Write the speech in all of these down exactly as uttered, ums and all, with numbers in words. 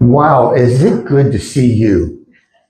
Wow, is it good to see you?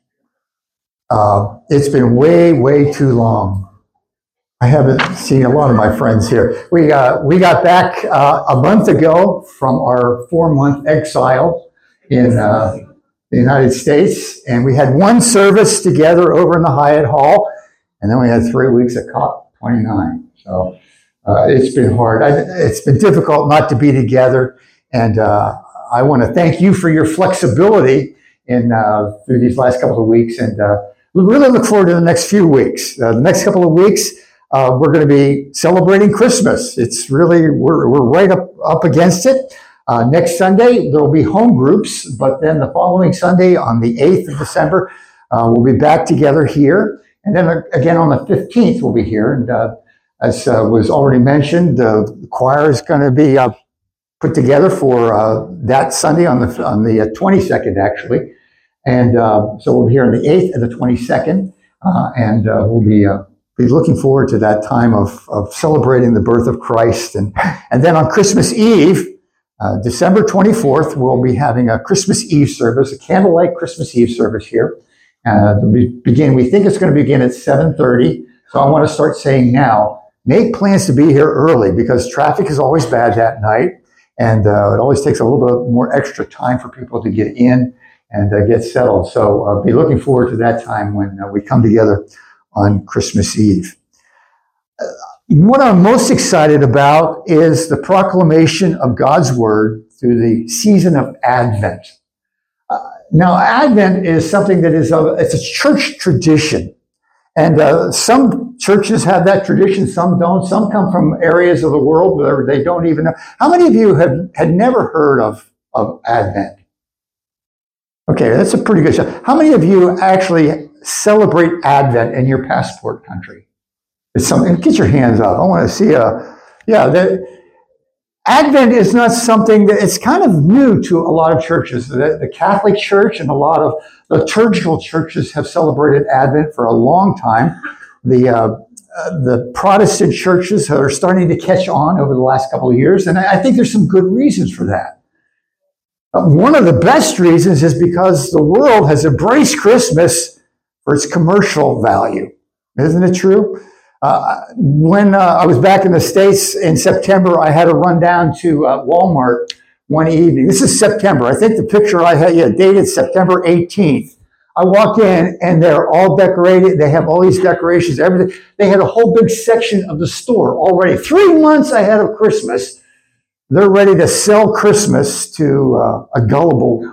Uh, it's been way, way too long. I haven't seen a lot of my friends here. We uh, we got back uh, a month ago from our four-month exile in uh, the United States, and we had one service together over in the Hyatt Hall, and then we had three weeks at COP twenty-nine. So uh, it's been hard. I, it's been difficult not to be together, and uh, I want to thank you for your flexibility in uh, through these last couple of weeks, and uh, we really look forward to the next few weeks. Uh, the next couple of weeks, uh, we're going to be celebrating Christmas. It's really we're we're right up up against it. Uh, next Sunday there will be home groups, but then the following Sunday on the eighth of December, uh, we'll be back together here, and then again on the fifteenth we'll be here. And uh, as uh, was already mentioned, uh, the choir is going to be Uh, put together for uh, that Sunday on the on the twenty-second, actually. And uh, so we'll be here on the eighth and the twenty-second, uh, and uh, we'll be uh, be looking forward to that time of, of celebrating the birth of Christ. And, and then on Christmas Eve, uh, December twenty-fourth, we'll be having a Christmas Eve service, a candlelight Christmas Eve service here. Uh, we begin. We think it's going to begin at seven thirty, so I want to start saying now, make plans to be here early because traffic is always bad that night. And uh, it always takes a little bit more extra time for people to get in and uh, get settled. So uh, be looking forward to that time when uh, we come together on Christmas Eve. Uh, what I'm most excited about is the proclamation of God's word through the season of Advent. Uh, now, Advent is something that is a, it's a church tradition. And uh, some churches have that tradition, some don't. Some come from areas of the world where they don't even know. How many of you have had never heard of, of Advent? Okay, that's a pretty good show. How many of you actually celebrate Advent in your passport country? It's something. Get your hands up. I want to see a. Yeah, the, Advent is not something that it's kind of new to a lot of churches. The, the Catholic Church and a lot of liturgical churches have celebrated Advent for a long time. The uh, uh, the Protestant churches are starting to catch on over the last couple of years, and I think there's some good reasons for that. Uh, one of the best reasons is because the world has embraced Christmas for its commercial value. Isn't it true? Uh, when uh, I was back in the States in September, I had to run down to uh, Walmart one evening. This is September. I think the picture I had, yeah, dated September eighteenth. I walk in and they're all decorated. They have all these decorations, everything. They had a whole big section of the store already. Three months ahead of Christmas, they're ready to sell Christmas to uh, a gullible.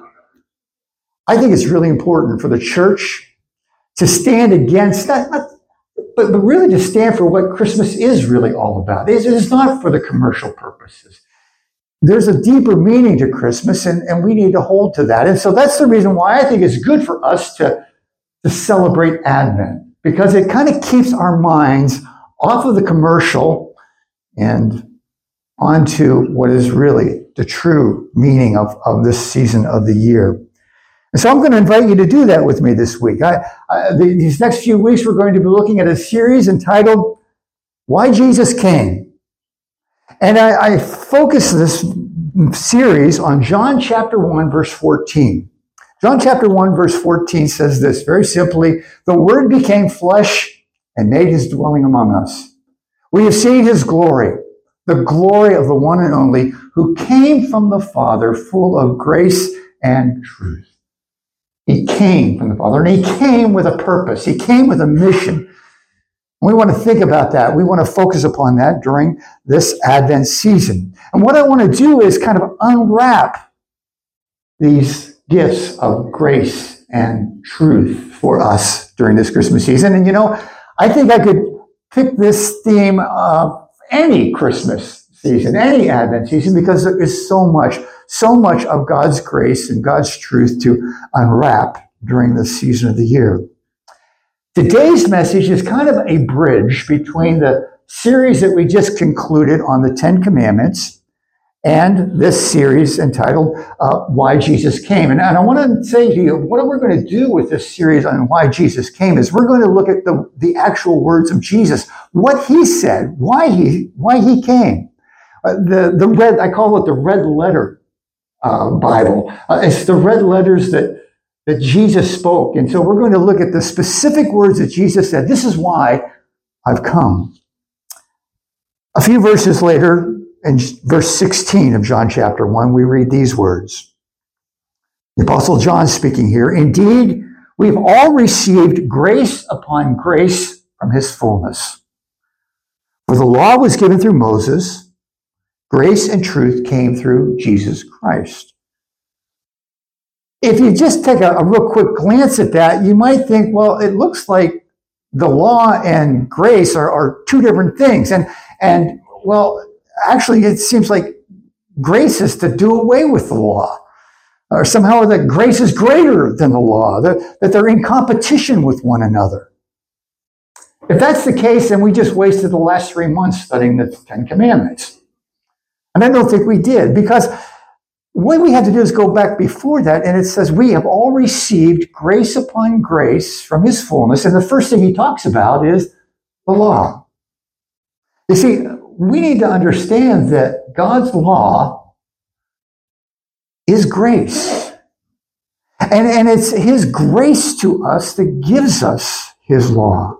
I think it's really important for the church to stand against that. But, but really to stand for what Christmas is really all about. It is not for the commercial purposes. There's a deeper meaning to Christmas, and, and we need to hold to that. And so that's the reason why I think it's good for us to, to celebrate Advent, because it kind of keeps our minds off of the commercial and onto what is really the true meaning of, of this season of the year. And so I'm going to invite you to do that with me this week. I, I, these next few weeks, we're going to be looking at a series entitled, Why Jesus Came. And I, I focus this series on John chapter one, verse fourteen. John chapter one, verse fourteen says this very simply, the Word became flesh and made his dwelling among us. We have seen his glory, the glory of the one and only who came from the Father, full of grace and truth. He came from the Father, and he came with a purpose. He came with a mission. We want to think about that. We want to focus upon that during this Advent season. And what I want to do is kind of unwrap these gifts of grace and truth for us during this Christmas season. And you know, I think I could pick this theme of any Christmas season, any Advent season, because there is so much, so much of God's grace and God's truth to unwrap during this season of the year. Today's message is kind of a bridge between the series that we just concluded on the Ten Commandments and this series entitled uh, Why Jesus Came. And, and I want to say to you, what we're going to do with this series on Why Jesus Came is we're going to look at the, the actual words of Jesus, what he said, why he, why he came. Uh, the, the red, I call it the red letter uh, Bible. Uh, it's the red letters that, that Jesus spoke. And so we're going to look at the specific words that Jesus said. This is why I've come. A few verses later, in verse sixteen of John chapter one, we read these words. The Apostle John speaking here, indeed, we've all received grace upon grace from his fullness. For the law was given through Moses, grace and truth came through Jesus Christ. If you just take a, a real quick glance at that, you might think, well, it looks like the law and grace are, are two different things. And, and well, actually, it seems like grace is to do away with the law. Or somehow that grace is greater than the law, that, that they're in competition with one another. If that's the case, then we just wasted the last three months studying the Ten Commandments. And I don't think we did, because what we had to do is go back before that, and it says we have all received grace upon grace from his fullness, and the first thing he talks about is the law. You see, we need to understand that God's law is grace. And, and it's his grace to us that gives us his law.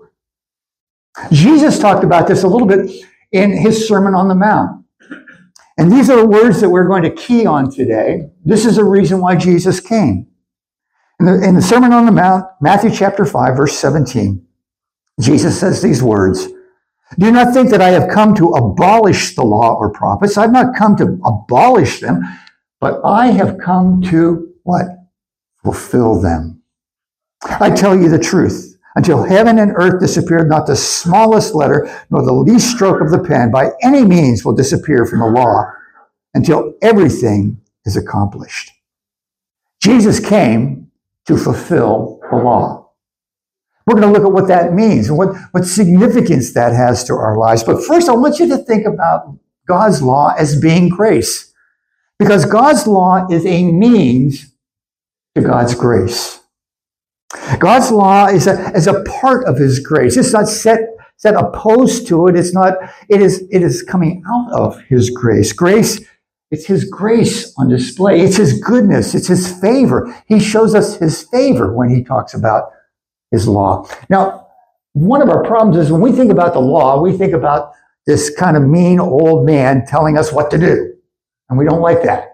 Jesus talked about this a little bit in his Sermon on the Mount. And these are the words that we're going to key on today. This is the reason why Jesus came. In the, in the Sermon on the Mount, Matthew chapter five, verse seventeen, Jesus says these words, do not think that I have come to abolish the law or prophets. I've not come to abolish them, but I have come to what? Fulfill them. I tell you the truth. Until heaven and earth disappear, not the smallest letter, nor the least stroke of the pen, by any means will disappear from the law, until everything is accomplished. Jesus came to fulfill the law. We're going to look at what that means and what, what significance that has to our lives. But first, I want you to think about God's law as being grace. Because God's law is a means to God's grace. God's law is a, is a part of his grace. It's not set, set opposed to it. It's not, it is, it is coming out of his grace. Grace, it's his grace on display. It's his goodness. It's his favor. He shows us his favor when he talks about his law. Now, one of our problems is when we think about the law, we think about this kind of mean old man telling us what to do. And we don't like that.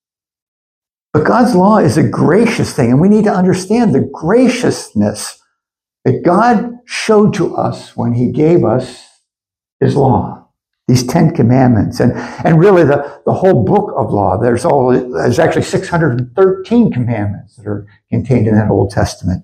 But God's law is a gracious thing, and we need to understand the graciousness that God showed to us when he gave us his law, these Ten Commandments. And, and really the, the whole book of law, there's, all, there's actually six hundred thirteen commandments that are contained in that Old Testament.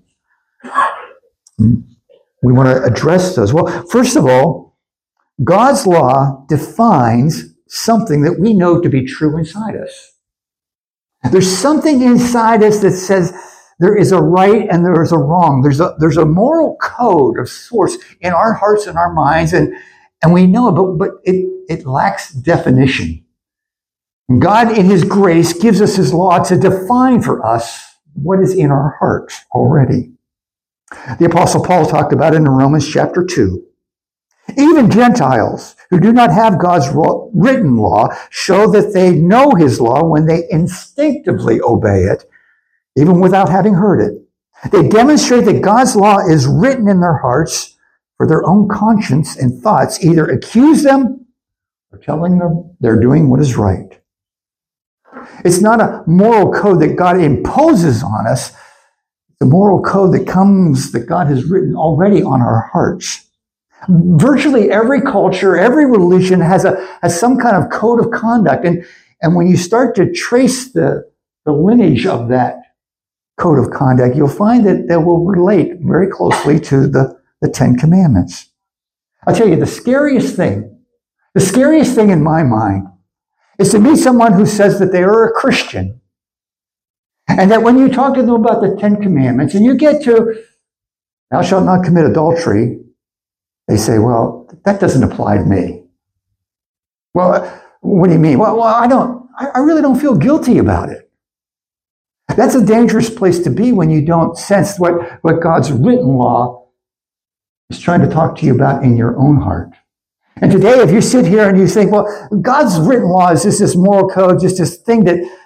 We want to address those. Well, first of all, God's law defines something that we know to be true inside us. There's something inside us that says there is a right and there is a wrong. There's a, there's a moral code of sorts in our hearts and our minds, and, and we know it, but, but it, it lacks definition. And God, in his grace, gives us his law to define for us what is in our hearts already. The Apostle Paul talked about it in Romans chapter two. Even Gentiles who do not have God's written law show that they know his law when they instinctively obey it, even without having heard it. They demonstrate that God's law is written in their hearts for their own conscience and thoughts, either accuse them or telling them they're doing what is right. It's not a moral code that God imposes on us. It's a moral code that comes, that God has written already on our hearts. Virtually every culture, every religion has a has some kind of code of conduct. And, and when you start to trace the, the lineage of that code of conduct, you'll find that they will relate very closely to the, the Ten Commandments. I'll tell you, the scariest thing, the scariest thing in my mind is to meet someone who says that they are a Christian. And that when you talk to them about the Ten Commandments and you get to, thou shalt not commit adultery, they say, well, that doesn't apply to me. Well, what do you mean? Well, well I don't, I really don't feel guilty about it. That's a dangerous place to be when you don't sense what, what God's written law is trying to talk to you about in your own heart. And today, if you sit here and you think, well, God's written law is just this moral code, just this thing that,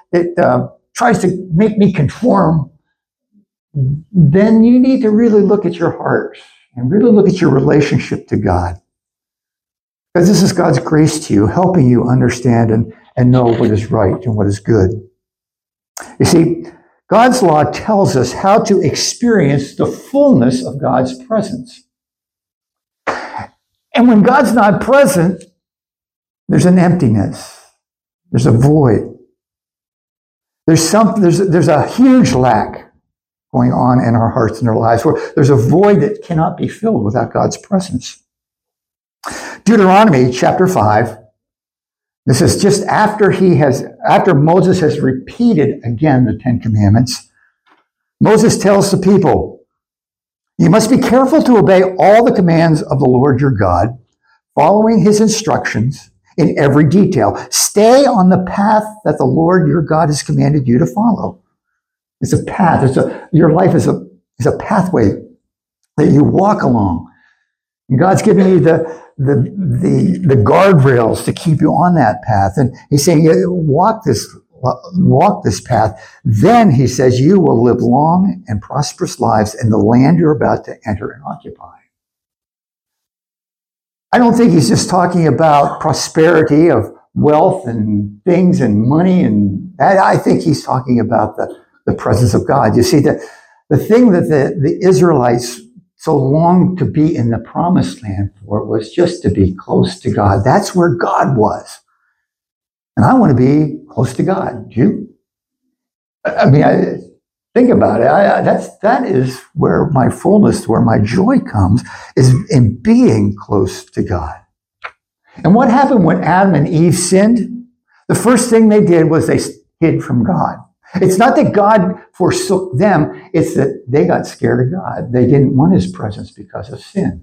it uh, tries to make me conform, then you need to really look at your heart and really look at your relationship to God. Because this is God's grace to you, helping you understand and, and know what is right and what is good. You see, God's law tells us how to experience the fullness of God's presence. And when God's not present, there's an emptiness. There's a void. There's some, there's, there's a huge lack going on in our hearts and our lives, where there's a void that cannot be filled without God's presence. Deuteronomy chapter five, this is just after he has, after Moses has repeated again the Ten Commandments. Moses tells the people, you must be careful to obey all the commands of the Lord your God, following his instructions in every detail. Stay on the path that the Lord your God has commanded you to follow. It's a path. It's a, your life is a, is a pathway that you walk along. And God's giving you the, the, the, the guardrails to keep you on that path. And he's saying, walk this, walk this path. Then, he says, you will live long and prosperous lives in the land you're about to enter and occupy. I don't think he's just talking about prosperity of wealth and things and money. And I think he's talking about the, the presence of God. You see, the, the thing that the, the Israelites so longed to be in the promised land for was just to be close to God. That's where God was. And I want to be close to God. Do you? I mean, I, think about it. I, that's, that is where my fullness, where my joy comes, is in being close to God. And what happened when Adam and Eve sinned? The first thing they did was they hid from God. It's not that God forsook them, it's that they got scared of God. They didn't want his presence because of sin.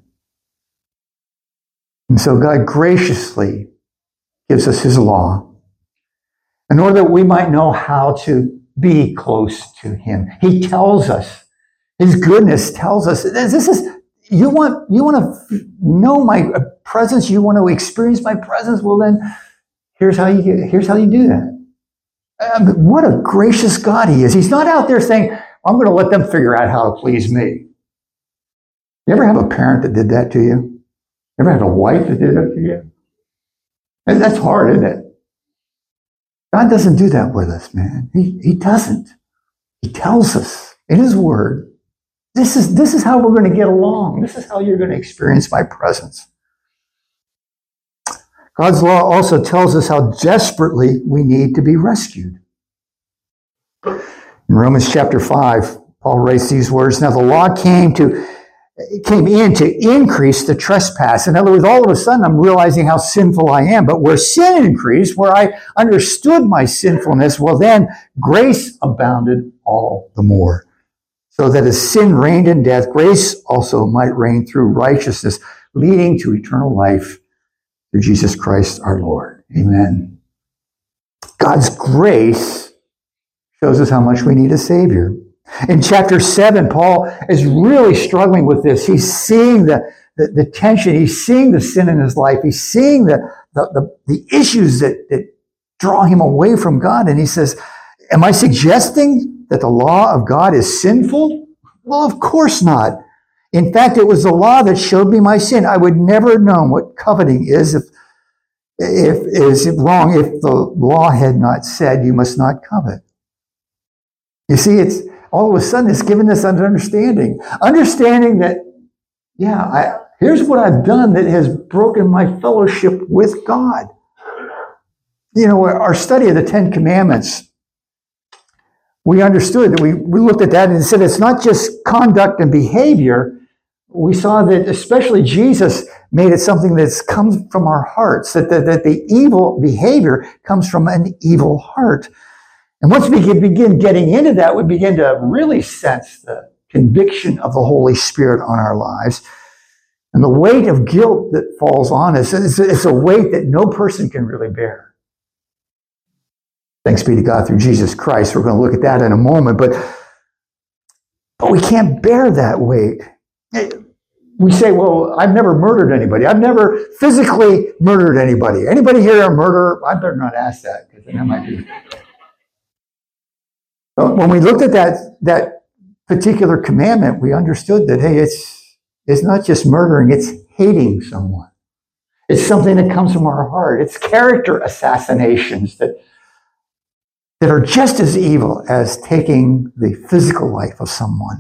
And so God graciously gives us his law in order that we might know how to be close to him. He tells us, his goodness tells us, this is, you want, you want to know my presence, you want to experience my presence, well then, here's how you, here's how you do that. Um, what a gracious God he is. He's not out there saying, I'm going to let them figure out how to please me. You ever have a parent that did that to you? You ever had a wife that did that to you? That's hard, isn't it? God doesn't do that with us, man. He, he doesn't. He tells us in his word, this is, this is how we're going to get along. This is how you're going to experience my presence. God's law also tells us how desperately we need to be rescued. In Romans chapter five, Paul writes these words, now the law came to came in to increase the trespass. In other words, all of a sudden I'm realizing how sinful I am. But where sin increased, where I understood my sinfulness, well then grace abounded all the more. So that as sin reigned in death, grace also might reign through righteousness, leading to eternal life through Jesus Christ our Lord. Amen. God's grace shows us how much we need a Savior. In chapter seven, Paul is really struggling with this. He's seeing the, the, the tension. He's seeing the sin in his life. He's seeing the, the, the, the issues that, that draw him away from God. And he says, am I suggesting that the law of God is sinful? Well, of course not. In fact, it was the law that showed me my sin. I would never have known what coveting is if, if is wrong if the law had not said you must not covet. You see, it's all of a sudden it's given us an understanding. Understanding that, yeah, I, here's what I've done that has broken my fellowship with God. You know, our study of the Ten Commandments, we understood that we, we looked at that and said it's not just conduct and behavior. We saw that especially Jesus made it something that's comes from our hearts, that the, that the evil behavior comes from an evil heart. And once we begin getting into that, we begin to really sense the conviction of the Holy Spirit on our lives. And the weight of guilt that falls on us, it's, it's a weight that no person can really bear. Thanks be to God through Jesus Christ. We're going to look at that in a moment. But, but we can't bear that weight. We say, well, I've never murdered anybody. I've never physically murdered anybody. Anybody here a murderer? I better not ask that, because then I might be... But when we looked at that, that particular commandment, we understood that, hey, it's, it's not just murdering, it's hating someone. It's something that comes from our heart. It's character assassinations that, that are just as evil as taking the physical life of someone.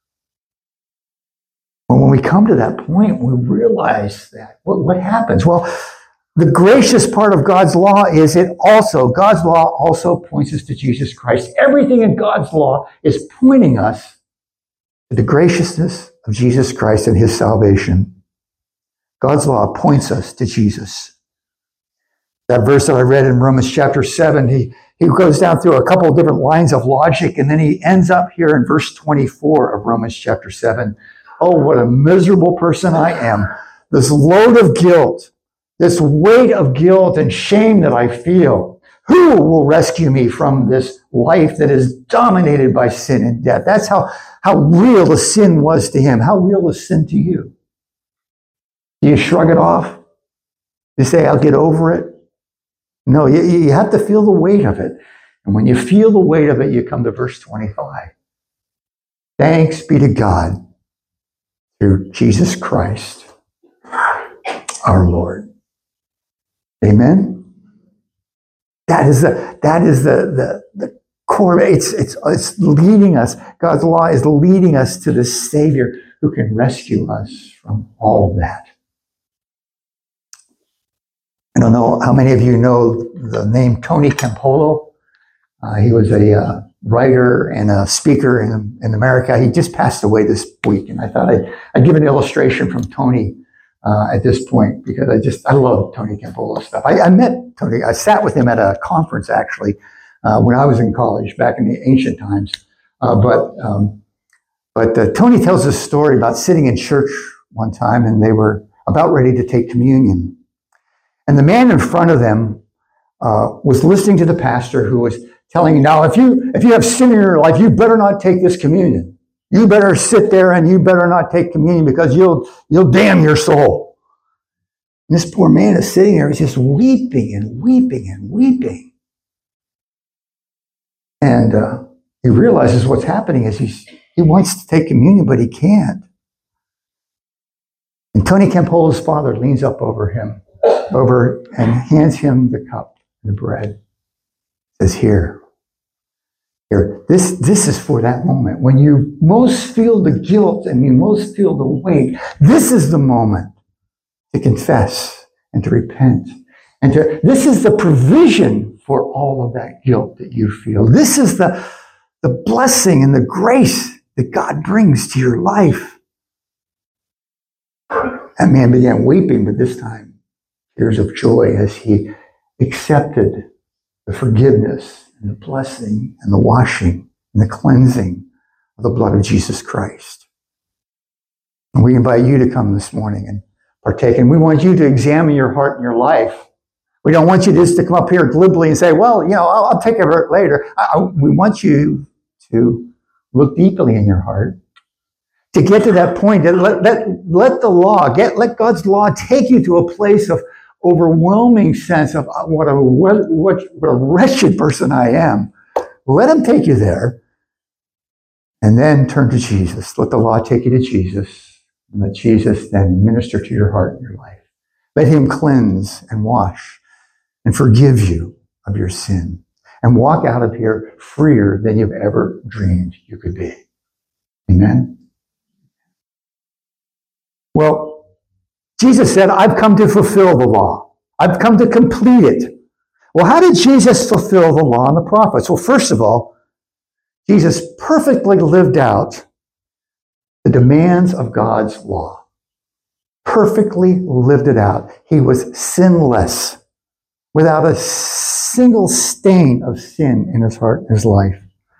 But when we come to that point, we realize that. What, what happens? Well, the gracious part of God's law is it also, God's law also points us to Jesus Christ. Everything in God's law is pointing us to the graciousness of Jesus Christ and his salvation. God's law points us to Jesus. That verse that I read in Romans chapter seven, he, he goes down through a couple of different lines of logic, and then he ends up here in verse twenty-four of Romans chapter seven. Oh, what a miserable person I am. This load of guilt, this weight of guilt and shame that I feel. Who will rescue me from this life that is dominated by sin and death? That's how, how real the sin was to him. How real is sin to you? Do you shrug it off? You say, I'll get over it? No, you, you have to feel the weight of it. And when you feel the weight of it, you come to verse twenty-five. Thanks be to God through Jesus Christ, our Lord. Amen? That is the, that is the, the, the core. It's, it's, it's leading us. God's law is leading us to the Savior who can rescue us from all of that. I don't know how many of you know the name Tony Campolo. Uh, he was a uh, writer and a speaker in, in America. He just passed away this week, and I thought I'd, I'd give an illustration from Tony uh, at this point, because I just, I love Tony Campolo stuff. I, I met Tony, I sat with him at a conference, actually, uh, when I was in college, back in the ancient times. Uh, but um, but uh, Tony tells this story about sitting in church one time, and they were about ready to take communion. And the man in front of them uh, was listening to the pastor, who was telling him, now, if you if you have sin in your life, you better not take this communion. You better sit there and you better not take communion, because you'll you'll damn your soul. And this poor man is sitting there, he's just weeping and weeping and weeping. And uh, he realizes what's happening is he's, he wants to take communion, but he can't. And Tony Campolo's father leans up over him, over and hands him the cup and the bread. Says, here, here. This, this is for that moment when you most feel the guilt and you most feel the weight. This is the moment to confess and to repent. And to, this is the provision for all of that guilt that you feel. This is the, the blessing and the grace that God brings to your life. That man began weeping, but this time, tears of joy as he accepted the forgiveness and the blessing and the washing and the cleansing of the blood of Jesus Christ. And we invite you to come this morning and partake. And we want you to examine your heart and your life. We don't want you just to come up here glibly and say, well, you know, I'll, I'll take care of it later. I, we want you to look deeply in your heart, to get to that point, that let, let, let the law, get, let God's law take you to a place of overwhelming sense of what a, what, what a wretched person I am. Let him take you there, and then turn to Jesus. Let the law take you to Jesus, and let Jesus then minister to your heart and your life. Let him cleanse and wash and forgive you of your sin, and walk out of here freer than you've ever dreamed you could be. Amen? Well, Jesus said, I've come to fulfill the law. I've come to complete it. Well, how did Jesus fulfill the law and the prophets? Well, first of all, Jesus perfectly lived out the demands of God's law. Perfectly lived it out. He was sinless, without a single stain of sin in his heart and his life.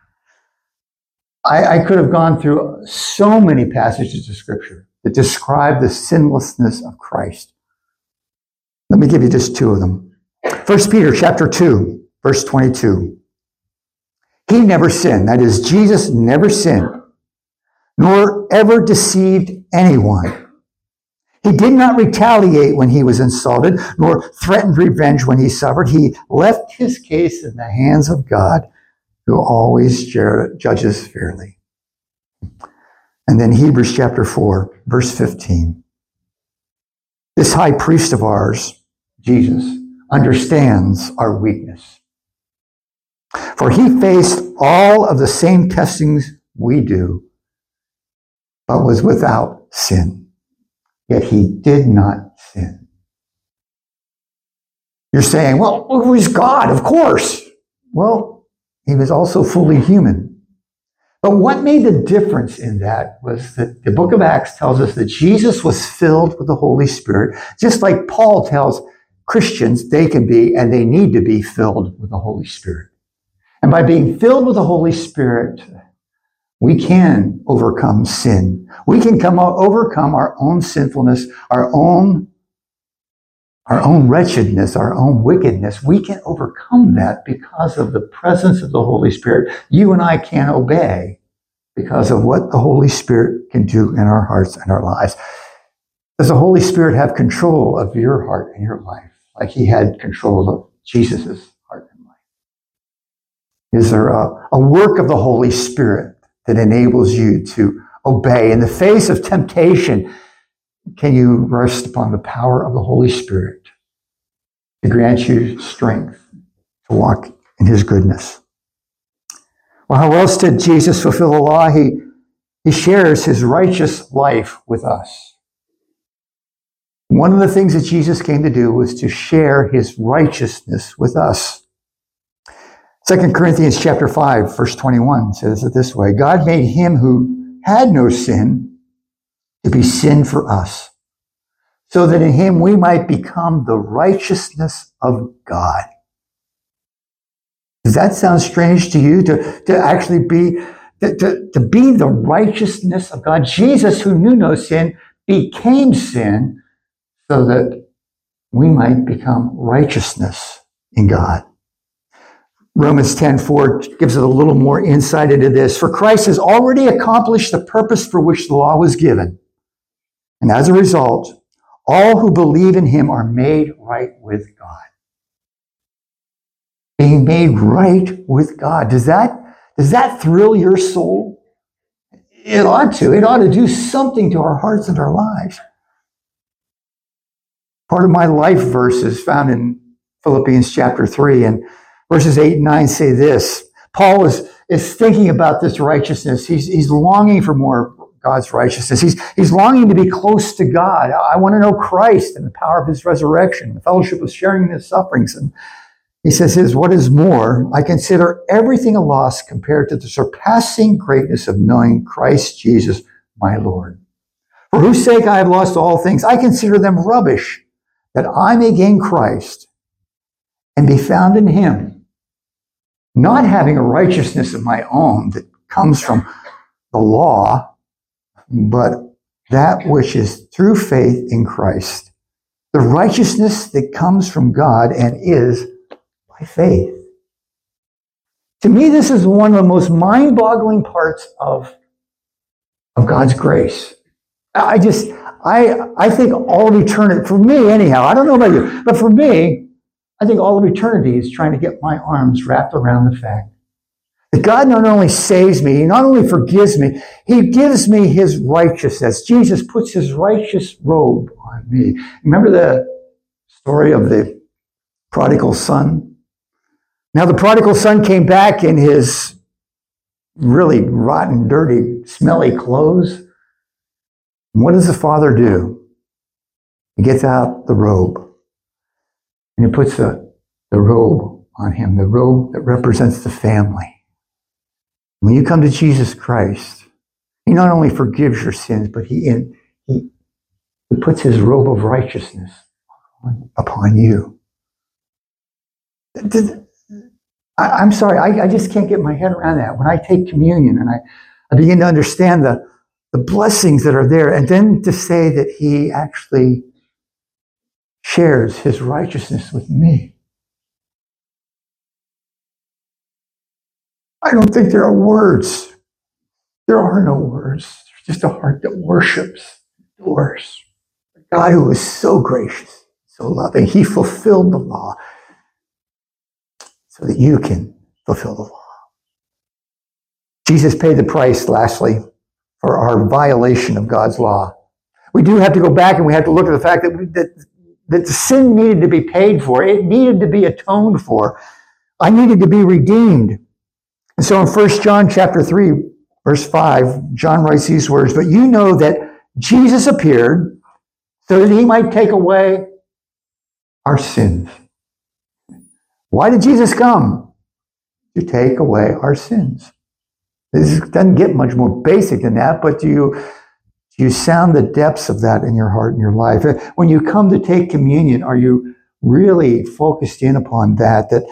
I, I could have gone through so many passages of Scripture that describe the sinlessness of Christ. Let me give you just two of them. First Peter chapter two, verse twenty-two. He never sinned. That is, Jesus never sinned, nor ever deceived anyone. He did not retaliate when he was insulted, nor threatened revenge when he suffered. He left his case in the hands of God who always judges fairly. And then Hebrews chapter four, verse fifteen. This high priest of ours, Jesus, understands our weakness. For he faced all of the same testings we do, but was without sin. Yet he did not sin. You're saying, well, who is God? Of course. Well, he was also fully human. But what made the difference in that was that the book of Acts tells us that Jesus was filled with the Holy Spirit, just like Paul tells Christians they can be and they need to be filled with the Holy Spirit. And by being filled with the Holy Spirit, we can overcome sin. We can come overcome our own sinfulness, our own, our own wretchedness, our own wickedness. We can overcome that because of the presence of the Holy Spirit. You and I can obey because of what the Holy Spirit can do in our hearts and our lives. Does the Holy Spirit have control of your heart and your life like he had control of Jesus' heart and life? Is there a, a work of the Holy Spirit that enables you to obey? In the face of temptation, can you rest upon the power of the Holy Spirit to grant you strength to walk in his goodness? Well, how else did Jesus fulfill the law? He, he shares his righteous life with us. One of the things that Jesus came to do was to share his righteousness with us. Second Corinthians chapter five, verse twenty-one says it this way: God made him who had no sin to be sin for us, so that in him we might become the righteousness of God. Does that sound strange to you? To, to actually be, to, to, to be the righteousness of God? Jesus, who knew no sin, became sin so that we might become righteousness in God. Romans ten four gives us a little more insight into this. For Christ has already accomplished the purpose for which the law was given. And as a result, all who believe in him are made right with God. Being made right with God. Does that, does that thrill your soul? It ought to. It ought to do something to our hearts and our lives. Part of my life verse is found in Philippians chapter three, and verses eight and nine say this. Paul is, is thinking about this righteousness. He's, he's longing for more God's righteousness. He's, he's longing to be close to God. I want to know Christ and the power of his resurrection, the fellowship of sharing his sufferings. And he says, "Is what is more, I consider everything a loss compared to the surpassing greatness of knowing Christ Jesus, my Lord. For whose sake I have lost all things, I consider them rubbish, that I may gain Christ and be found in him, not having a righteousness of my own that comes from the law, but that which is through faith in Christ, the righteousness that comes from God and is by faith." To me, this is one of the most mind-boggling parts of, of God's grace. I just, I, I think all of eternity, for me anyhow, I don't know about you, but for me, I think all of eternity is trying to get my arms wrapped around the fact that God not only saves me, he not only forgives me, he gives me his righteousness. Jesus puts his righteous robe on me. Remember the story of the prodigal son? Now the prodigal son came back in his really rotten, dirty, smelly clothes. And what does the father do? He gets out the robe and he puts the, the robe on him, the robe that represents the family. When you come to Jesus Christ, he not only forgives your sins, but he, he, he puts his robe of righteousness upon you. I, I'm sorry, I, I just can't get my head around that. When I take communion and I, I begin to understand the, the blessings that are there, and then to say that he actually shares his righteousness with me. I don't think there are words. There are no words. There's just a heart that worships, adores. A God who is so gracious, so loving. He fulfilled the law so that you can fulfill the law. Jesus paid the price, lastly, for our violation of God's law. We do have to go back and we have to look at the fact that, we, that, that the sin needed to be paid for. It needed to be atoned for. I needed to be redeemed. And so in First John chapter three, verse five, John writes these words, "But you know that Jesus appeared so that he might take away our sins." Why did Jesus come? To take away our sins. This doesn't get much more basic than that, but do you, do you sound the depths of that in your heart and your life? When you come to take communion, are you really focused in upon that, that,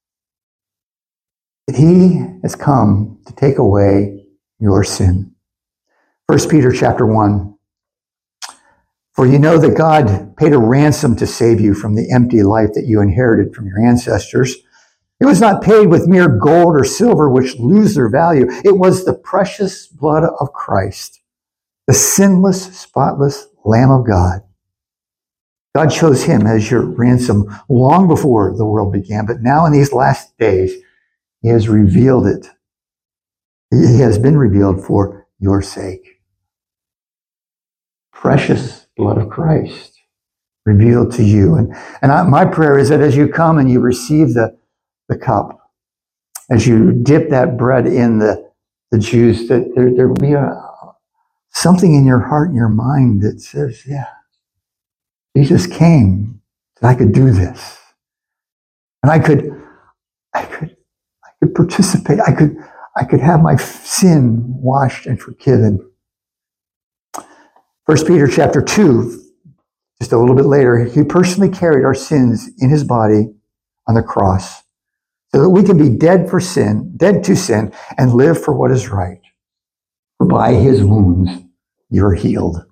that he has come to take away your sin? First Peter chapter one. "For you know that God paid a ransom to save you from the empty life that you inherited from your ancestors. It was not paid with mere gold or silver, which lose their value. It was the precious blood of Christ, the sinless, spotless Lamb of God. God chose him as your ransom long before the world began, but now in these last days, he has revealed it. He has been revealed for your sake." Precious blood of Christ revealed to you. And, and I, my prayer is that as you come and you receive the, the cup, as you dip that bread in the, the juice, that there, there will be a, something in your heart and your mind that says, yeah, Jesus came that I could do this. And I could, I could, I could participate. I could, I could have my sin washed and forgiven. First Peter chapter two, just a little bit later, he personally carried our sins in his body on the cross so that we can be dead for sin, dead to sin, and live for what is right. For by his wounds, you're healed.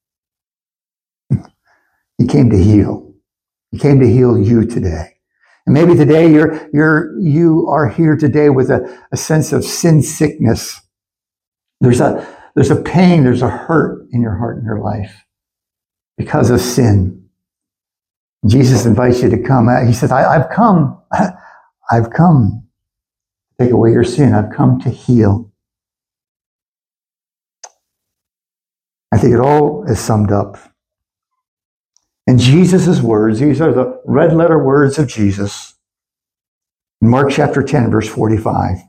He came to heal. He came to heal you today. And maybe today you're, you're, you are here today with a, a sense of sin sickness. There's a, there's a pain, there's a hurt in your heart and your life because of sin. Jesus invites you to come. He says, I, I've come. I've come to take away your sin. I've come to heal. I think it all is summed up in Jesus' words. These are the red letter words of Jesus. In Mark chapter ten, verse forty-five.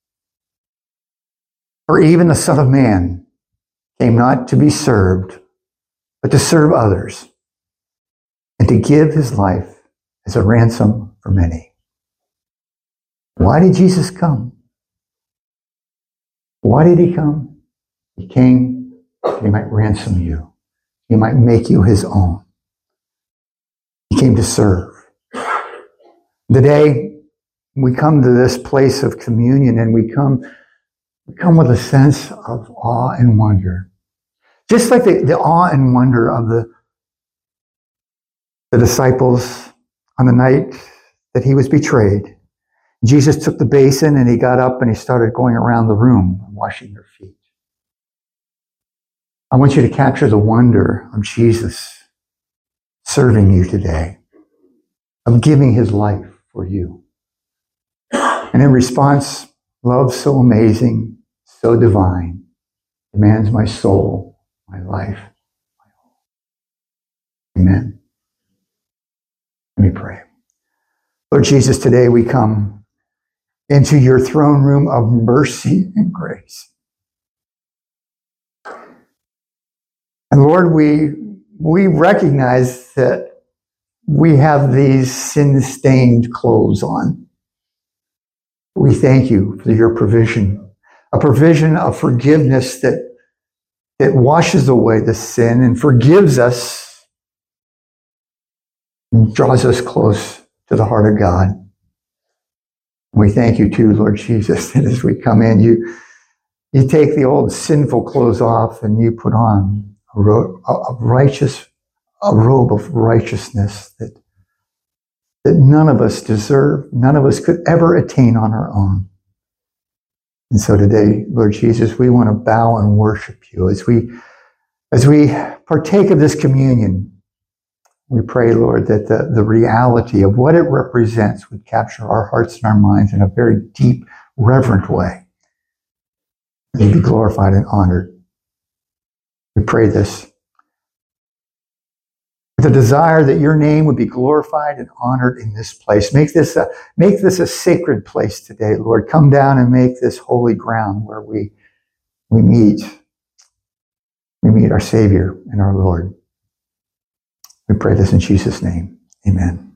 "For even the Son of Man came not to be served, but to serve others, and to give his life as a ransom for many." Why did Jesus come? Why did he come? He came that he might ransom you. He might make you his own. He came to serve. Today, we come to this place of communion and we come, we come with a sense of awe and wonder. Just like the, the awe and wonder of the, the disciples on the night that he was betrayed. Jesus took the basin and he got up and he started going around the room washing their feet. I want you to capture the wonder of Jesus serving you today, of giving his life for you. And in response, love so amazing, so divine, demands my soul, my life, my all. Amen. Let me pray. Lord Jesus, today we come into your throne room of mercy and grace. And Lord, we, we recognize that we have these sin-stained clothes on. We thank you for your provision, a provision of forgiveness that, that washes away the sin and forgives us and draws us close to the heart of God. We thank you too, Lord Jesus, that as we come in, you, you take the old sinful clothes off and you put on a, ro- a righteous, a robe of righteousness that, that none of us deserve, none of us could ever attain on our own. And so today, Lord Jesus, we want to bow and worship you as we, as we partake of this communion. We pray, Lord, that the, the reality of what it represents would capture our hearts and our minds in a very deep, reverent way. May you be glorified and honored. We pray this with a desire that your name would be glorified and honored in this place. Make this a, make this a sacred place today, Lord. Come down and make this holy ground where we, we meet. We meet our Savior and our Lord. We pray this in Jesus' name. Amen.